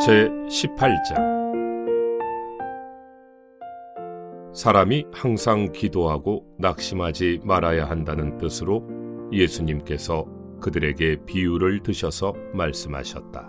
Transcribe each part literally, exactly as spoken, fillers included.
제십팔 장. 사람이 항상 기도하고 낙심하지 말아야 한다는 뜻으로 예수님께서 그들에게 비유를 드셔서 말씀하셨다.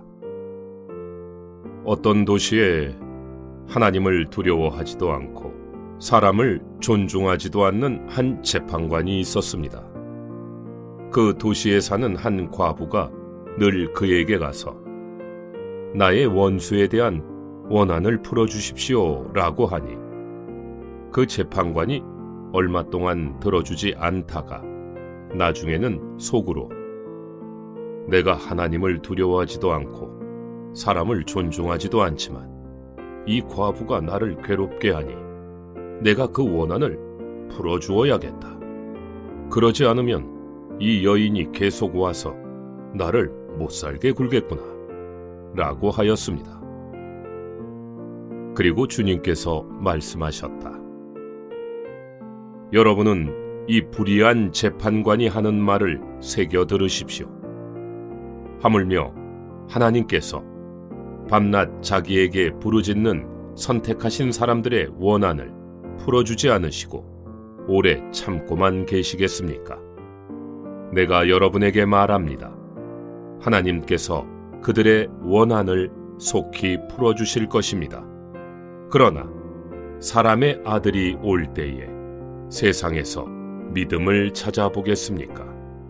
어떤 도시에 하나님을 두려워하지도 않고 사람을 존중하지도 않는 한 재판관이 있었습니다. 그 도시에 사는 한 과부가 늘 그에게 가서 나의 원수에 대한 원한을 풀어주십시오 라고 하니 그 재판관이 얼마 동안 들어주지 않다가 나중에는 속으로 내가 하나님을 두려워하지도 않고 사람을 존중하지도 않지만 이 과부가 나를 괴롭게 하니 내가 그 원한을 풀어주어야겠다. 그러지 않으면 이 여인이 계속 와서 나를 못살게 굴겠구나 라고 하였습니다. 그리고 주님께서 말씀하셨다. 여러분은 이 불의한 재판관이 하는 말을 새겨 들으십시오. 하물며 하나님께서 밤낮 자기에게 부르짖는 선택하신 사람들의 원한을 풀어주지 않으시고 오래 참고만 계시겠습니까? 내가 여러분에게 말합니다. 하나님께서 그들의 원한을 속히 풀어주실 것입니다. 그러나 사람의 아들이 올 때에 세상에서 믿음을 찾아보겠습니까?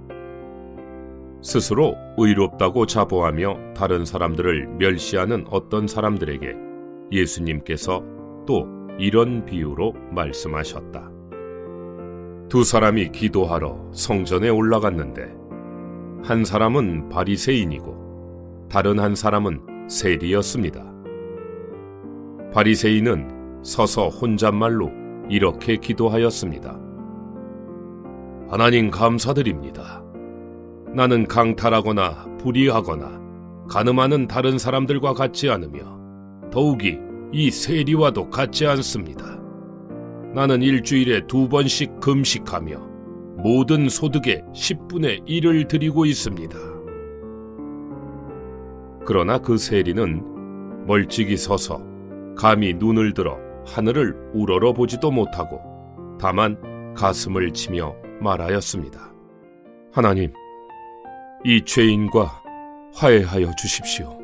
스스로 의롭다고 자부하며 다른 사람들을 멸시하는 어떤 사람들에게 예수님께서 또 이런 비유로 말씀하셨다. 두 사람이 기도하러 성전에 올라갔는데 한 사람은 바리새인이고 다른 한 사람은 세리였습니다. 바리새인은 서서 혼잣말로 이렇게 기도하였습니다. 하나님 감사드립니다. 나는 강탈하거나 불의하거나 간음하는 다른 사람들과 같지 않으며 더욱이 이 세리와도 같지 않습니다. 나는 일주일에 두 번씩 금식하며 모든 소득의 십분의 일을 드리고 있습니다. 그러나 그 세리는 멀찍이 서서 감히 눈을 들어 하늘을 우러러 보지도 못하고 다만 가슴을 치며 말하였습니다. 하나님, 이 죄인과 화해하여 주십시오.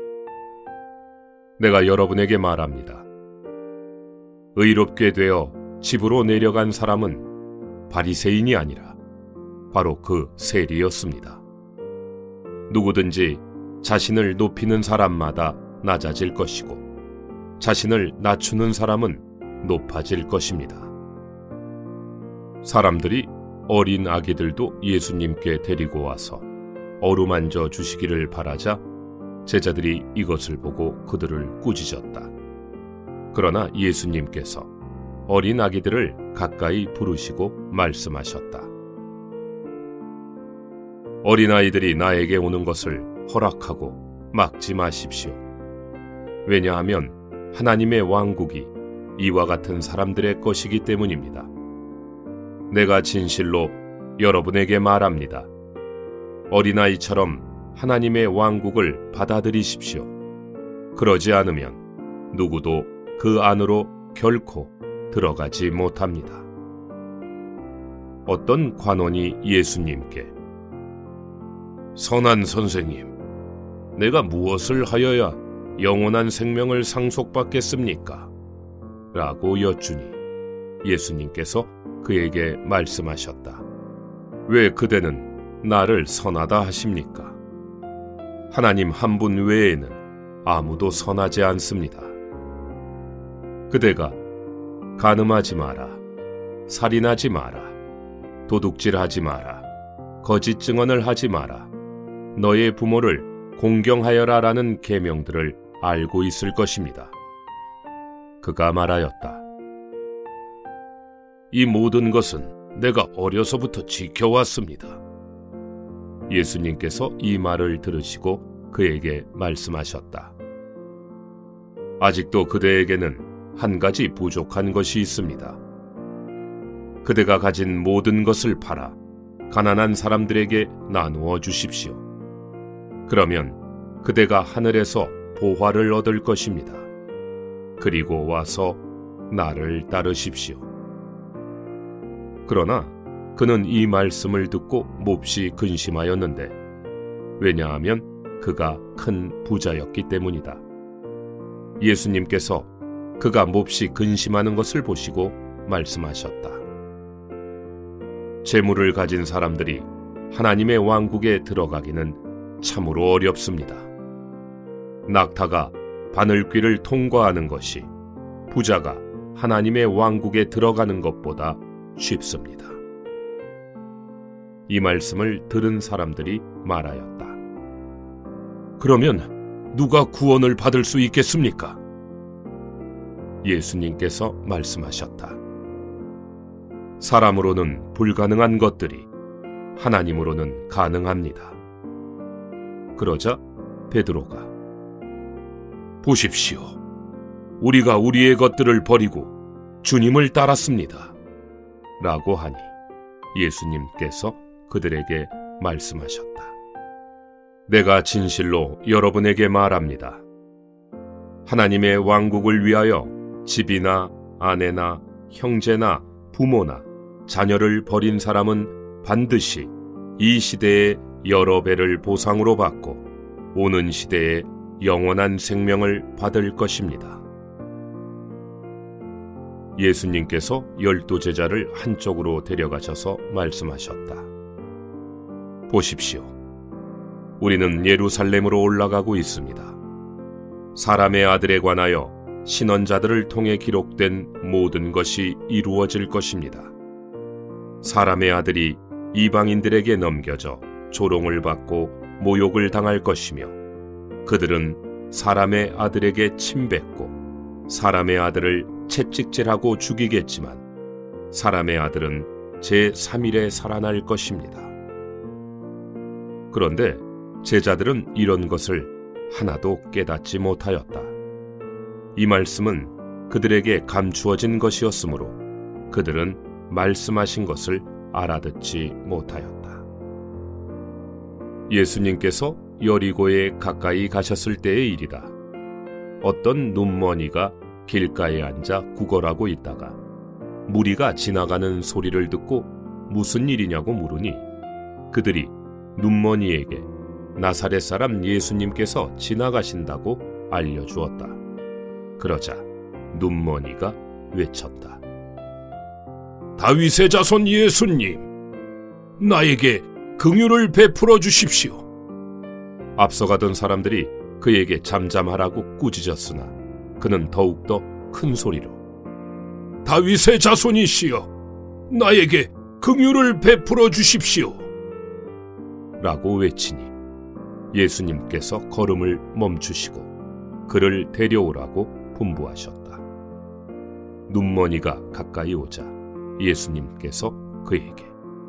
내가 여러분에게 말합니다. 의롭게 되어 집으로 내려간 사람은 바리새인이 아니라 바로 그 세리였습니다. 누구든지 자신을 높이는 사람마다 낮아질 것이고 자신을 낮추는 사람은 높아질 것입니다. 사람들이 어린 아기들도 예수님께 데리고 와서 어루만져 주시기를 바라자 제자들이 이것을 보고 그들을 꾸짖었다. 그러나 예수님께서 어린 아기들을 가까이 부르시고 말씀하셨다. 어린아이들이 나에게 오는 것을 허락하고 막지 마십시오. 왜냐하면 하나님의 왕국이 이와 같은 사람들의 것이기 때문입니다. 내가 진실로 여러분에게 말합니다. 어린아이처럼 하나님의 왕국을 받아들이십시오. 그러지 않으면 누구도 그 안으로 결코 들어가지 못합니다. 어떤 관원이 예수님께 선한 선생님, 내가 무엇을 하여야 영원한 생명을 상속받겠습니까? 라고 여쭈니 예수님께서 그에게 말씀하셨다. 왜 그대는 나를 선하다 하십니까? 하나님 한 분 외에는 아무도 선하지 않습니다. 그대가 간음하지 마라, 살인하지 마라, 도둑질하지 마라, 거짓 증언을 하지 마라, 너의 부모를 공경하여라라는 계명들을 알고 있을 것입니다. 그가 말하였다. 이 모든 것은 내가 어려서부터 지켜왔습니다. 예수님께서 이 말을 들으시고 그에게 말씀하셨다. 아직도 그대에게는 한 가지 부족한 것이 있습니다. 그대가 가진 모든 것을 팔아 가난한 사람들에게 나누어 주십시오. 그러면 그대가 하늘에서 보화를 얻을 것입니다. 그리고 와서 나를 따르십시오. 그러나 그는 이 말씀을 듣고 몹시 근심하였는데 왜냐하면 그가 큰 부자였기 때문이다. 예수님께서 그가 몹시 근심하는 것을 보시고 말씀하셨다. 재물을 가진 사람들이 하나님의 왕국에 들어가기는 참으로 어렵습니다. 낙타가 바늘귀를 통과하는 것이 부자가 하나님의 왕국에 들어가는 것보다 쉽습니다. 이 말씀을 들은 사람들이 말하였다. 그러면 누가 구원을 받을 수 있겠습니까? 예수님께서 말씀하셨다. 사람으로는 불가능한 것들이 하나님으로는 가능합니다. 그러자 베드로가 보십시오. 우리가 우리의 것들을 버리고 주님을 따랐습니다. 라고 하니 예수님께서 그들에게 말씀하셨다. 내가 진실로 여러분에게 말합니다. 하나님의 왕국을 위하여 집이나 아내나 형제나 부모나 자녀를 버린 사람은 반드시 이 시대에 여러 배를 보상으로 받고 오는 시대에 영원한 생명을 받을 것입니다. 예수님께서 열두 제자를 한쪽으로 데려가셔서 말씀하셨다. 보십시오. 우리는 예루살렘으로 올라가고 있습니다. 사람의 아들에 관하여 신언자들을 통해 기록된 모든 것이 이루어질 것입니다. 사람의 아들이 이방인들에게 넘겨져 조롱을 받고 모욕을 당할 것이며 그들은 사람의 아들에게 침뱉고 사람의 아들을 채찍질하고 죽이겠지만 사람의 아들은 제삼 일에 살아날 것입니다. 그런데 제자들은 이런 것을 하나도 깨닫지 못하였다. 이 말씀은 그들에게 감추어진 것이었으므로 그들은 말씀하신 것을 알아듣지 못하였다. 예수님께서 여리고에 가까이 가셨을 때의 일이다. 어떤 눈머니가 길가에 앉아 구걸하고 있다가 무리가 지나가는 소리를 듣고 무슨 일이냐고 물으니 그들이 눈머니에게 나사렛 사람 예수님께서 지나가신다고 알려주었다. 그러자 눈머니가 외쳤다. 다윗의 자손 예수님, 나에게 긍휼을 베풀어 주십시오. 앞서가던 사람들이 그에게 잠잠하라고 꾸짖었으나 그는 더욱더 큰 소리로 다윗의 자손이시여, 나에게 긍휼을 베풀어 주십시오. 라고 외치니 예수님께서 걸음을 멈추시고 그를 데려오라고 분부하셨다. 눈머니가 가까이 오자 예수님께서 그에게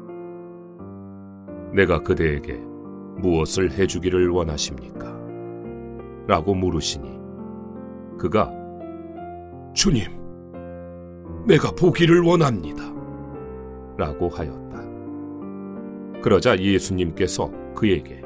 내가 그대에게 무엇을 해주기를 원하십니까? 라고 물으시니 그가 주님, 내가 보기를 원합니다. 라고 하였다. 그러자 예수님께서 그에게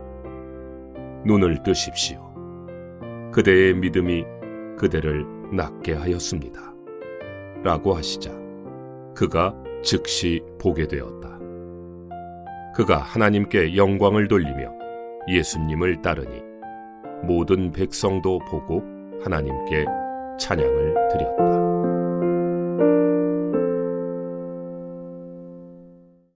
눈을 뜨십시오. 그대의 믿음이 그대를 낫게 하였습니다. 라고 하시자 그가 즉시 보게 되었다. 그가 하나님께 영광을 돌리며 예수님을 따르니 모든 백성도 보고 하나님께 찬양을 드렸다.